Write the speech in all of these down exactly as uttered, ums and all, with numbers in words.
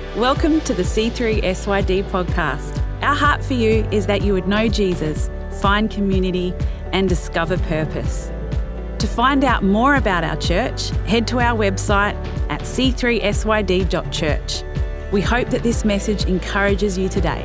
Welcome to the C three S Y D podcast. Our heart for you is that you would know Jesus, find community, and discover purpose. To find out more about our church, head to our website at c three s y d dot church. We hope that this message encourages you today.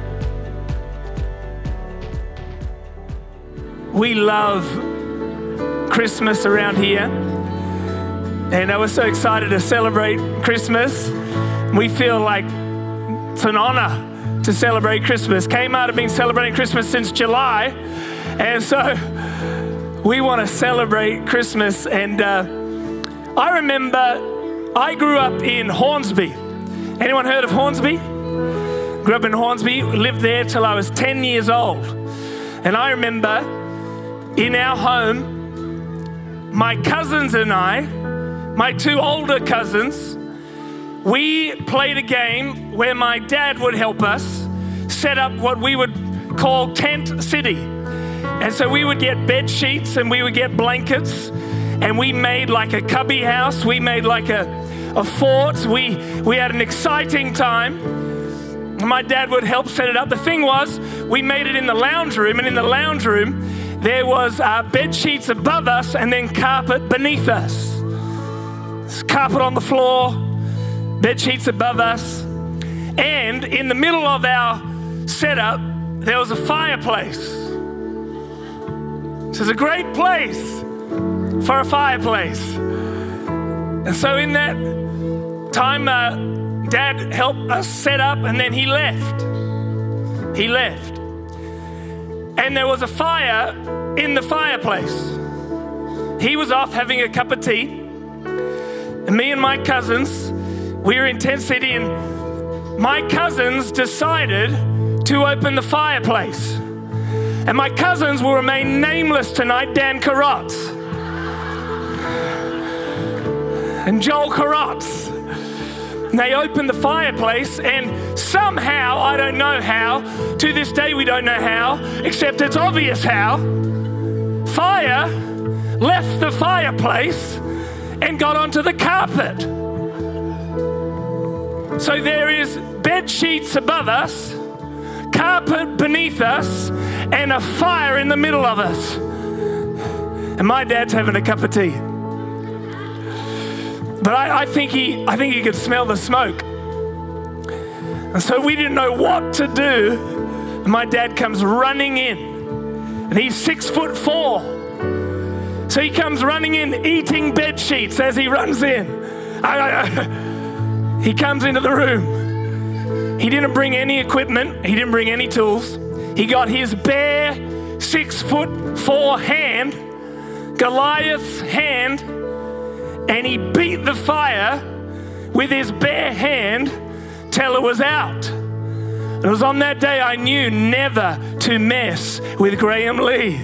We love Christmas around here, and I was so excited to celebrate Christmas. We feel like it's an honor to celebrate Christmas. Kmart have been celebrating Christmas since July, and so we want to celebrate Christmas. And uh, I remember I grew up in Hornsby. Anyone heard of Hornsby? Grew up in Hornsby, lived there till I was ten years old. And I remember in our home, my cousins and I, my two older cousins, we played a game where my dad would help us set up what we would call Tent City. And so we would get bed sheets and we would get blankets, and we made like a cubby house. We made like a, a fort. We, we had an exciting time. My dad would help set it up. The thing was, we made it in the lounge room, and in the lounge room, there was uh, bed sheets above us and then carpet beneath us. There's carpet on the floor, bed sheets above us. And in the middle of our setup, there was a fireplace. This is a great place for a fireplace. And so in that time, uh, Dad helped us set up, and then he left. He left. And there was a fire in the fireplace. He was off having a cup of tea. And me and my cousins, we were in Tent City, and my cousins decided to open the fireplace. And my cousins will remain nameless tonight, Dan Carrotts and Joel Carrotts. And they opened the fireplace, and somehow, I don't know how, to this day we don't know how, except it's obvious how, fire left the fireplace and got onto the carpet. So there is bed sheets above us, carpet beneath us, and a fire in the middle of us. And my dad's having a cup of tea. But I, I think he I think he could smell the smoke. And so we didn't know what to do. And my dad comes running in. And he's six foot four. So he comes running in, eating bed sheets as he runs in. I, I, He comes into the room. He didn't bring any equipment. He didn't bring any tools. He got his bare six foot four hand, Goliath's hand, and he beat the fire with his bare hand till it was out. And it was on that day I knew never to mess with Graham Lee.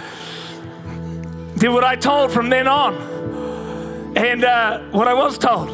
Did what I told from then on. And uh, what I was told.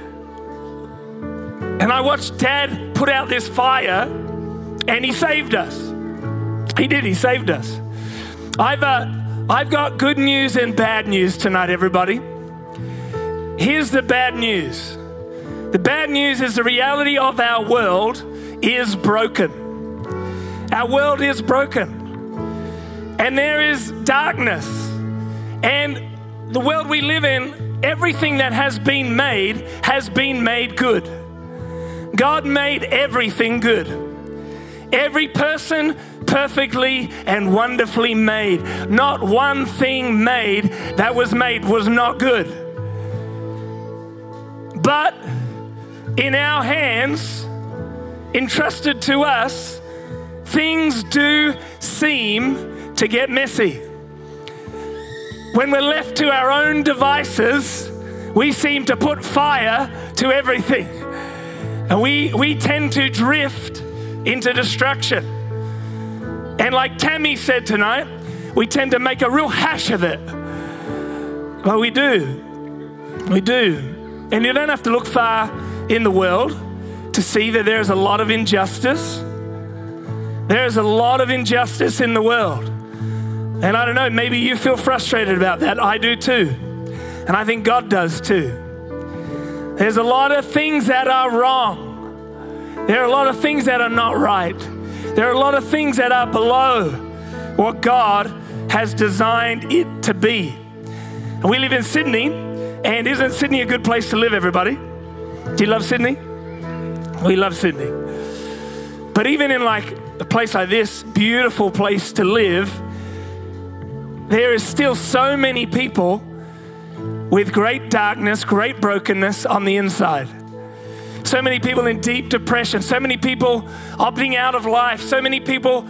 And I watched Dad put out this fire, and he saved us. He did, he saved us. I've, uh, I've got good news and bad news tonight, everybody. Here's the bad news. The bad news is the reality of our world is broken. Our world is broken. And there is darkness. And the world we live in, everything that has been made has been made good. God made everything good. Every person perfectly and wonderfully made. Not one thing made that was made was not good. But in our hands, entrusted to us, things do seem to get messy. When we're left to our own devices, we seem to put fire to everything. And we, we tend to drift into destruction. And like Tammy said tonight, we tend to make a real hash of it. Well, we do. We do. And you don't have to look far in the world to see that there is a lot of injustice. There is a lot of injustice in the world. And I don't know, maybe you feel frustrated about that. I do too. And I think God does too. There's a lot of things that are wrong. There are a lot of things that are not right. There are a lot of things that are below what God has designed it to be. And we live in Sydney, and isn't Sydney a good place to live, everybody? Do you love Sydney? We love Sydney. But even in like a place like this, beautiful place to live, there is still so many people with great darkness, great brokenness on the inside. So many people in deep depression, so many people opting out of life, so many people,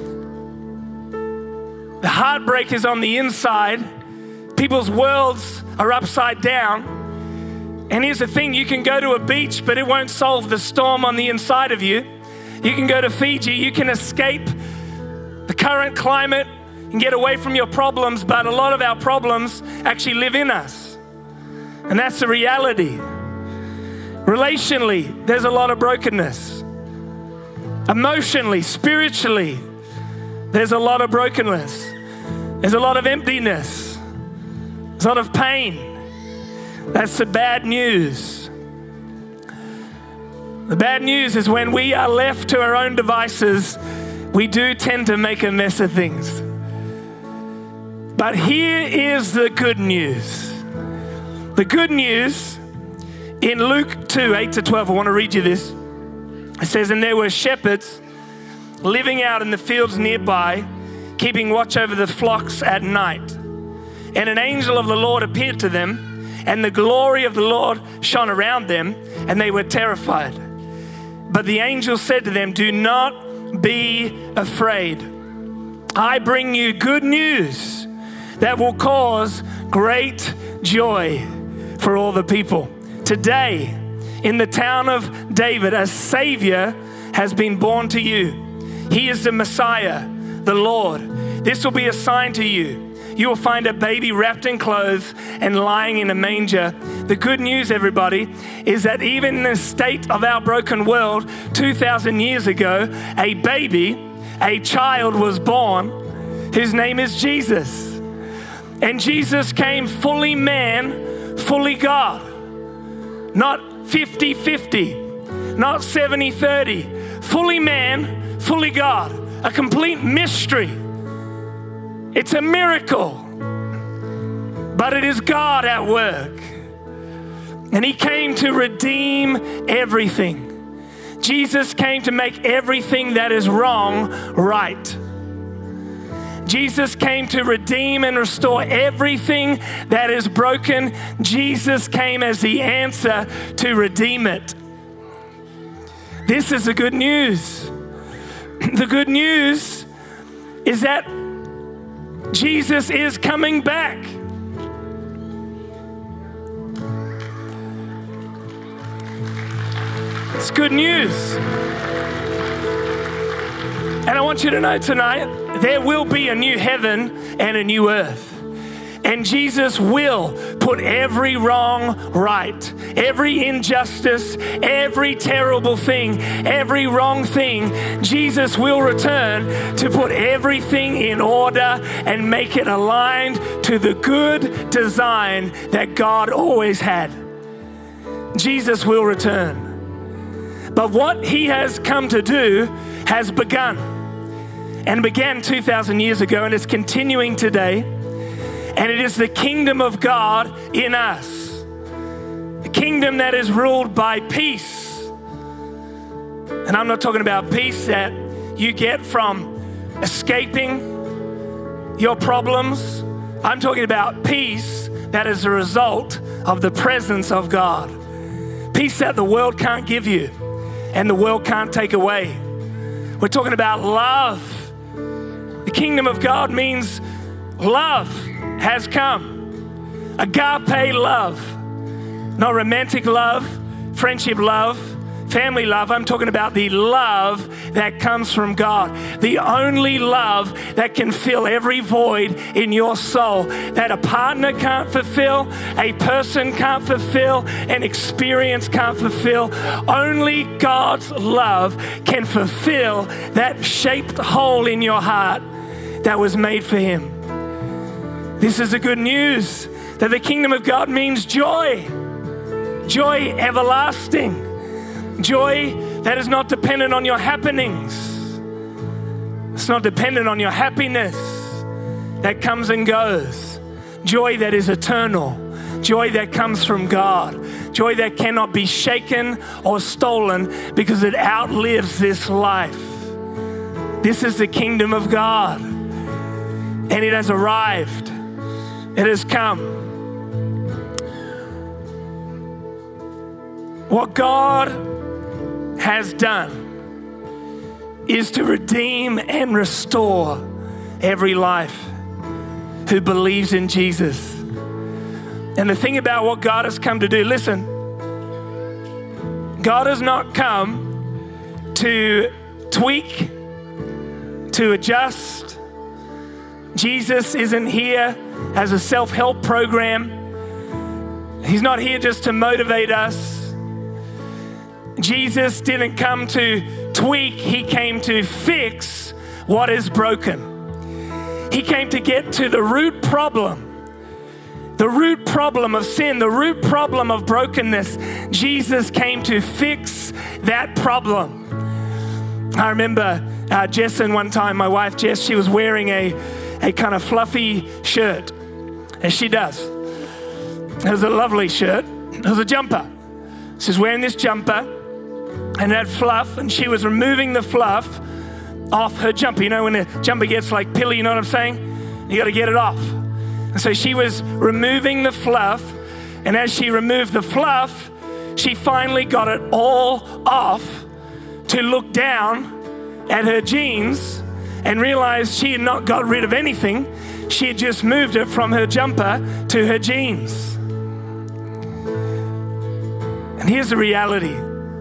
the heartbreak is on the inside. People's worlds are upside down. And here's the thing, you can go to a beach, but it won't solve the storm on the inside of you. You can go to Fiji, you can escape the current climate and get away from your problems, but a lot of our problems actually live in us. And that's the reality. Relationally, there's a lot of brokenness. Emotionally, spiritually, there's a lot of brokenness. There's a lot of emptiness. There's a lot of pain. That's the bad news. The bad news is when we are left to our own devices, we do tend to make a mess of things. But here is the good news. The good news in Luke two, eight to twelve, I want to read you this. It says, and there were shepherds living out in the fields nearby, keeping watch over the flocks at night. And an angel of the Lord appeared to them, and the glory of the Lord shone around them, and they were terrified. But the angel said to them, do not be afraid. I bring you good news that will cause great joy for all the people. Today, in the town of David, a Savior has been born to you. He is the Messiah, the Lord. This will be a sign to you. You will find a baby wrapped in clothes and lying in a manger. The good news, everybody, is that even in the state of our broken world, two thousand years ago, a baby, a child was born. His name is Jesus. And Jesus came fully man, fully God. Not fifty-fifty, not seventy thirty. Fully man, fully God. A complete mystery. It's a miracle, but it is God at work. And he came to redeem everything. Jesus came to make everything that is wrong right. Jesus came to redeem and restore everything that is broken. Jesus came as the answer to redeem it. This is the good news. The good news is that Jesus is coming back. It's good news. And I want you to know tonight, there will be a new heaven and a new earth. And Jesus will put every wrong right, every injustice, every terrible thing, every wrong thing. Jesus will return to put everything in order and make it aligned to the good design that God always had. Jesus will return. But what he has come to do has begun and began two thousand years ago, and it's continuing today. And it is the kingdom of God in us. A kingdom that is ruled by peace. And I'm not talking about peace that you get from escaping your problems. I'm talking about peace that is a result of the presence of God. Peace that the world can't give you and the world can't take away. We're talking about love. The kingdom of God means love has come. Agape love. Not romantic love, friendship love, family love. I'm talking about the love that comes from God. The only love that can fill every void in your soul that a partner can't fulfill, a person can't fulfill, an experience can't fulfill. Only God's love can fulfill that shaped hole in your heart that was made for him. This is the good news that the kingdom of God means joy. Joy everlasting. Joy that is not dependent on your happenings. It's not dependent on your happiness that comes and goes. Joy that is eternal. Joy that comes from God. Joy that cannot be shaken or stolen because it outlives this life. This is the kingdom of God. And it has arrived. It has come. What God has done is to redeem and restore every life who believes in Jesus. And the thing about what God has come to do, listen, God has not come to tweak, to adjust. Jesus isn't here as a self-help program. He's not here just to motivate us. Jesus didn't come to tweak, he came to fix what is broken. He came to get to the root problem. The root problem of sin, the root problem of brokenness. Jesus came to fix that problem. I remember uh, Jessin one time, my wife Jess, she was wearing a, a kind of fluffy shirt, as she does. It was a lovely shirt. It was a jumper. She's wearing this jumper and it had fluff, and she was removing the fluff off her jumper. You know when the jumper gets like pilly, you know what I'm saying? You got to get it off. And so she was removing the fluff, and as she removed the fluff, she finally got it all off to look down at her jeans and realized she had not got rid of anything. She had just moved it from her jumper to her jeans. And here's the reality.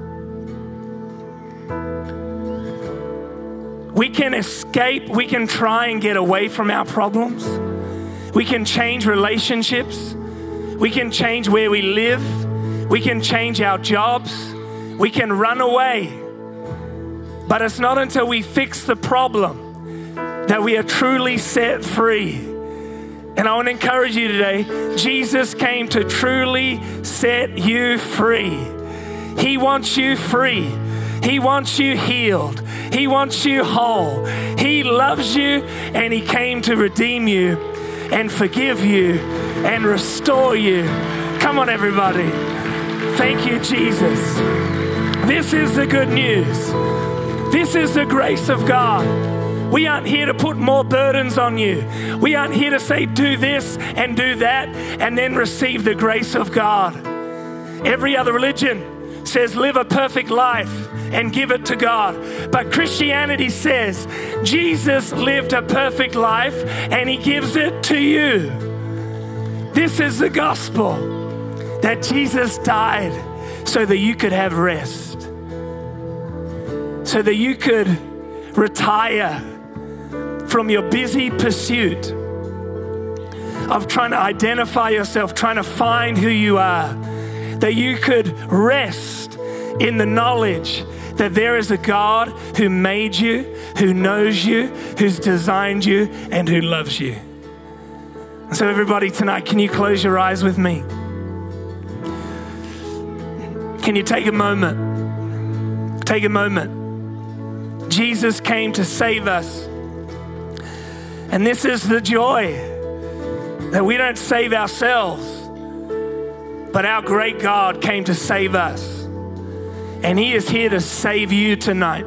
We can escape, we can try and get away from our problems. We can change relationships. We can change where we live. We can change our jobs. We can run away. But it's not until we fix the problem that we are truly set free. And I want to encourage you today, Jesus came to truly set you free. He wants you free. He wants you healed. He wants you whole. He loves you, and he came to redeem you and forgive you and restore you. Come on, everybody. Thank you, Jesus. This is the good news. This is the grace of God. We aren't here to put more burdens on you. We aren't here to say, do this and do that, and then receive the grace of God. Every other religion says live a perfect life and give it to God. But Christianity says Jesus lived a perfect life and he gives it to you. This is the gospel, that Jesus died so that you could have rest, so that you could retire from your busy pursuit of trying to identify yourself, trying to find who you are, that you could rest in the knowledge that there is a God who made you, who knows you, who's designed you, and who loves you. So everybody tonight, can you close your eyes with me? Can you take a moment? Take a moment. Jesus came to save us. And this is the joy, that we don't save ourselves, but our great God came to save us. And he is here to save you tonight.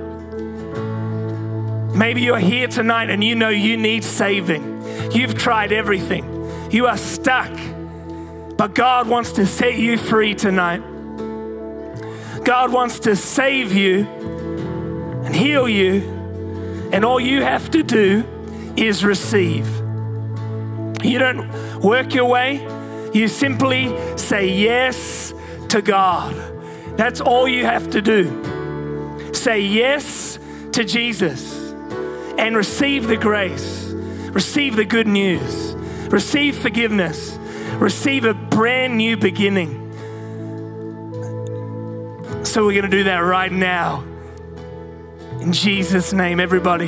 Maybe you're here tonight and you know you need saving. You've tried everything. You are stuck. But God wants to set you free tonight. God wants to save you and heal you. And all you have to do is receive. You don't work your way. You simply say yes to God. That's all you have to do. Say yes to Jesus and receive the grace. Receive the good news. Receive forgiveness. Receive a brand new beginning. So we're going to do that right now. In Jesus' name, everybody.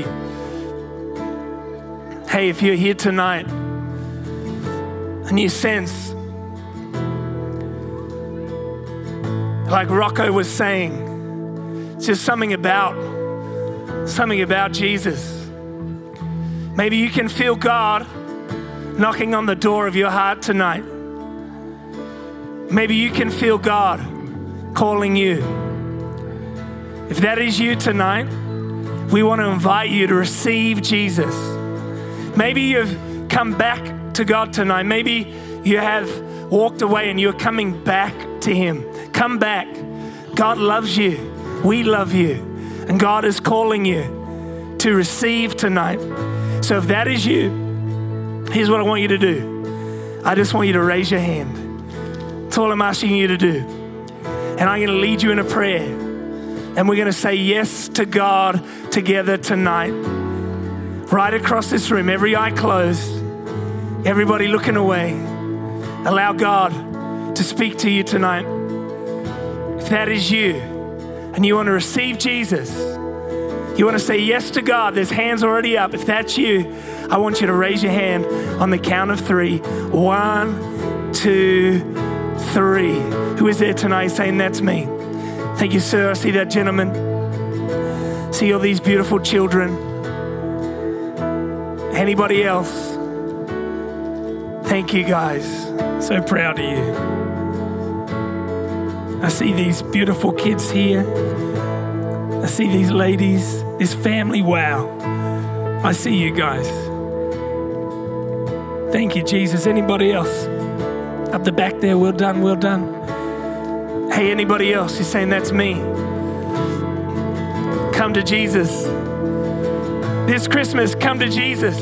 Hey, if you're here tonight and you sense, like Rocco was saying, It's just something about, something about Jesus. Maybe you can feel God knocking on the door of your heart tonight. Maybe you can feel God calling you. If that is you tonight, we want to invite you to receive Jesus. Maybe you've come back to God tonight. Maybe you have walked away and you're coming back to Him. Come back. God loves you. We love you. And God is calling you to receive tonight. So if that is you, here's what I want you to do. I just want you to raise your hand. That's all I'm asking you to do. And I'm going to lead you in a prayer. And we're going to say yes to God together tonight. Right across this room, every eye closed, everybody looking away. Allow God to speak to you tonight. If that is you and you want to receive Jesus, you want to say yes to God, there's hands already up. If that's you, I want you to raise your hand on the count of three. One, two, three. Who is there tonight saying that's me? Thank you, sir. I see that gentleman. See all these beautiful children. Anybody else? Thank you, guys. So proud of you. I see these beautiful kids here. I see these ladies, this family. Wow. I see you guys. Thank you, Jesus. Anybody else? Up the back there, well done, well done. Hey, anybody else who's saying that's me? Come to Jesus. This Christmas, come to Jesus.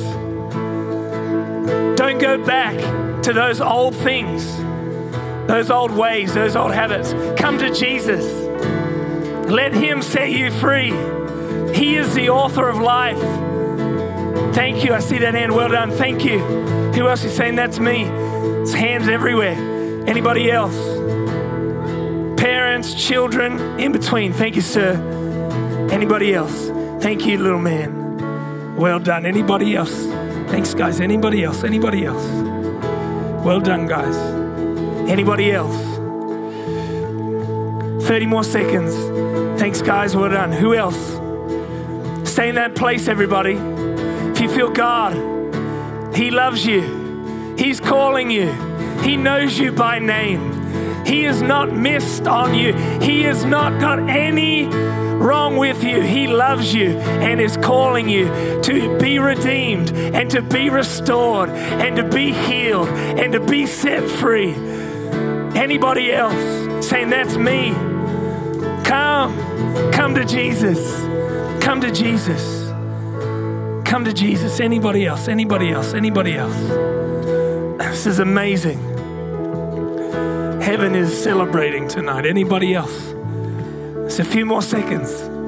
Don't go back to those old things, those old ways, those old habits. Come to Jesus. Let Him set you free. He is the author of life. Thank you. I see that hand. Well done. Thank you. Who else is saying that's me? There's hands everywhere. Anybody else? Parents, children, in between. Thank you, sir. Anybody else? Thank you, little man. Well done. Anybody else? Thanks, guys. Anybody else? Anybody else? Well done, guys. Anybody else? thirty more seconds. Thanks, guys. Well done. Who else? Stay in that place, everybody. If you feel God, He loves you. He's calling you. He knows you by name. He is not missed on you. He has not got any wrong with you. He loves you and is calling you to be redeemed and to be restored and to be healed and to be set free. Anybody else saying that's me? Come. Come to Jesus. Come to Jesus. Come to Jesus. Anybody else? Anybody else? Anybody else? This is amazing. Heaven is celebrating tonight. Anybody else? It's a few more seconds.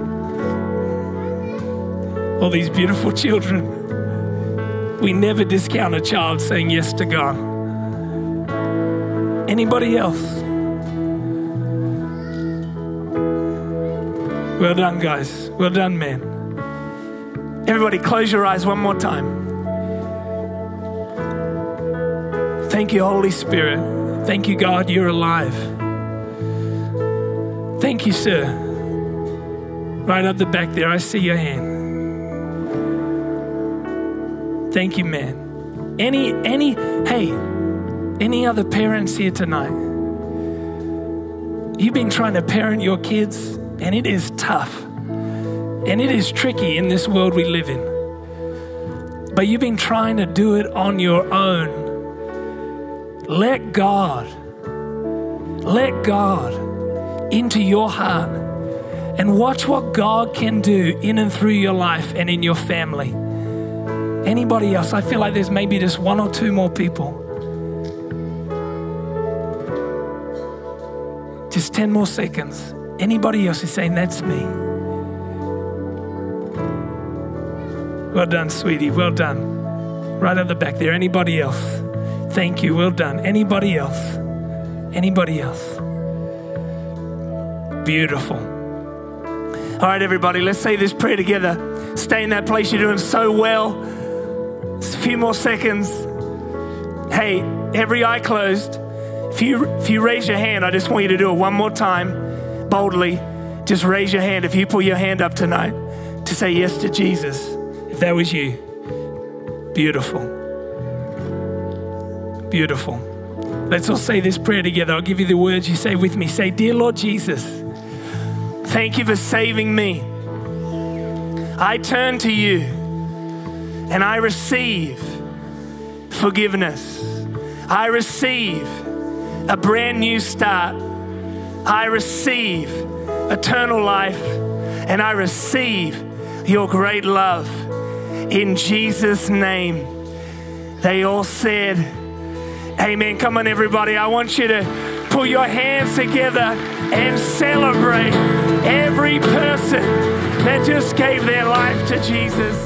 All these beautiful children. We never discount a child saying yes to God. Anybody else? Well done, guys. Well done, man. Everybody close your eyes one more time. Thank you, Holy Spirit. Thank you, God, you're alive. Thank you, sir. Right up the back there, I see your hand. Thank you, man. Any, any, hey, any other parents here tonight? You've been trying to parent your kids, and it is tough. And it is tricky in this world we live in. But you've been trying to do it on your own. Let God, let God into your heart and watch what God can do in and through your life and in your family. Anybody else? I feel like there's maybe just one or two more people. Just ten more seconds. Anybody else is saying, that's me. Well done, sweetie. Well done. Right at the back there. Anybody else? Thank you. Well done. Anybody else? Anybody else? Beautiful. All right, everybody, let's say this prayer together. Stay in that place. You're doing so well. Just a few more seconds. Hey, every eye closed. If you, if you raise your hand, I just want you to do it one more time, boldly. Just raise your hand if you put your hand up tonight to say yes to Jesus. If that was you, beautiful. Beautiful. Let's all say this prayer together. I'll give you the words. You say with me. Say, dear Lord Jesus, thank you for saving me. I turn to you and I receive forgiveness. I receive a brand new start. I receive eternal life and I receive your great love. In Jesus' name, they all said, amen. Come on, everybody. I want you to put your hands together and celebrate every person that just gave their life to Jesus.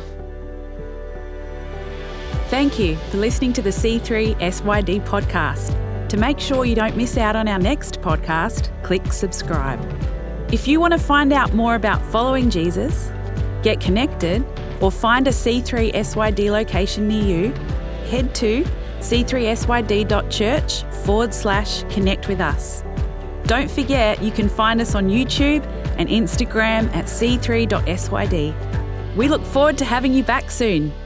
Thank you for listening to the C three S Y D podcast. To make sure you don't miss out on our next podcast, click subscribe. If you want to find out more about following Jesus, get connected, or find a C three S Y D location near you, head to c three s y d dot church forward slash connect with us. Don't forget you can find us on YouTube and Instagram at c three dot s y d. We look forward to having you back soon.